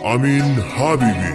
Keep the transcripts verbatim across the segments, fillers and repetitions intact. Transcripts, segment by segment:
امین حبیبی.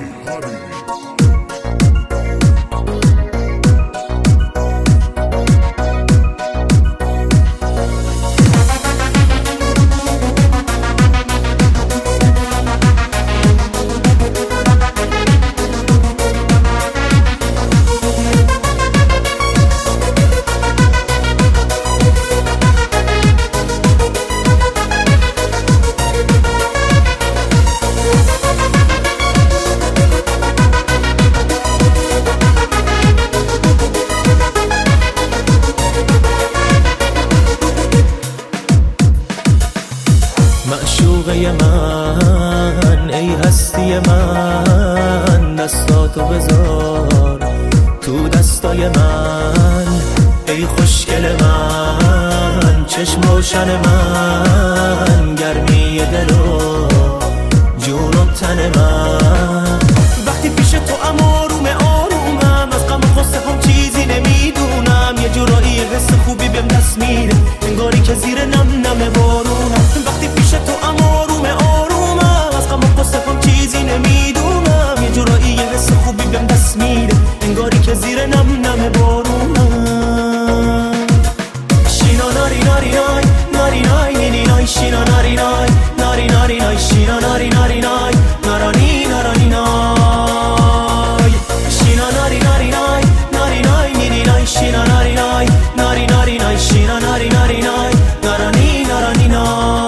معشوقه من، ای هستی من، دستاتو بذار تو دستای من. ای خوشگل من، چشم روشن من، گرمی دل و جون و تن من. وقتی پیش تو ام آروم آرومم، از غم و غصه هم چیزی نمیدونم. یه جورایی حس خوبی بهم دست میده، انگاری که زیر نم نم بارونم. وقتی پیش تو ام آروم آرومم، از غم و غصه هم چیزی نمیدونم. یه جورایی حس خوبی بهم دست میده، انگاری که زیر نم نم بارونم. شینا ناری ناری نای ناری نای نینی نای، شینا ناری نای ناری ناری نای، شینا ناری ناری نای نارانی نارانی نای. شینا ناری ناری نای ناری نای نینی نای، شینا ناری نای ناری ناری نای، شینا ناری ناری نای نارانی نارانی نای.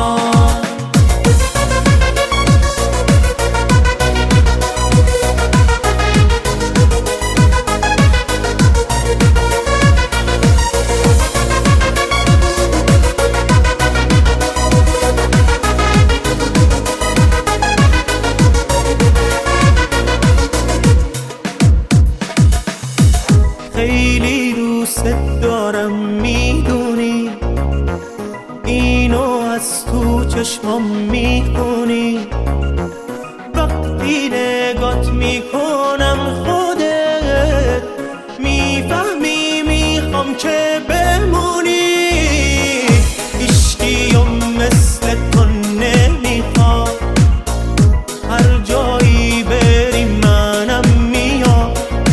خیلی دوست دارم میدونی، اینو از تو چشمام میخونی. وقتی نگات میکنم خودت میفهمی میخوام که بمونی. عشقیم مثل تو نمیخوام، هر جایی بریم منم میام.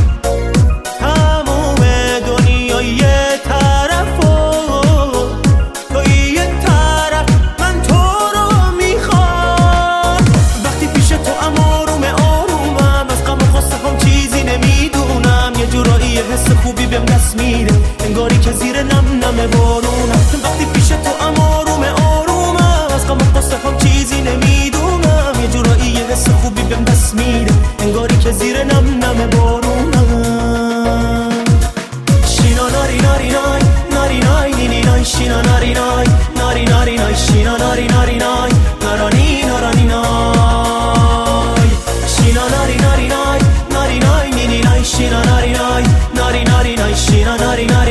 حس خوبی بهم دست میده، انگاری که زیر نم نم بارونم. وقتی پیش تو ام آروم آرومم، از غم و غصه هم چیزی نمیدونم. یه جورایی حس خوبی بهم دست میده، انگاری که زیر نم نم بارونم. شینا ناری ناری نای ناری نای نینی نای، شینا ناری نای ناری ناری نای، شینا ناری ناری نای نارانی نارانی نای. شینا ناری ناری نای ناری نای نینی نای، شینا ناری نای ناری ناری نای، شینا ناری نای